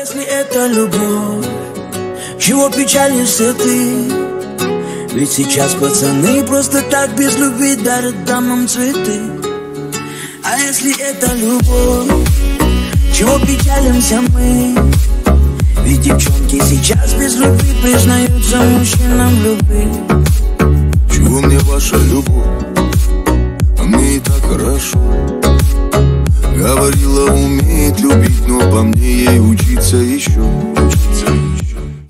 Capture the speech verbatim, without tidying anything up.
если это любовь, чего печалишься ты? Ведь сейчас пацаны просто так без любви дарят дамам цветы. А если это любовь, чего печалимся мы? Ведь девчонки сейчас без любви признаются мужчинам в любви. Чего мне ваша любовь? А мне и так хорошо. Говорила, умеет любить, но по мне ей учиться еще. Учиться.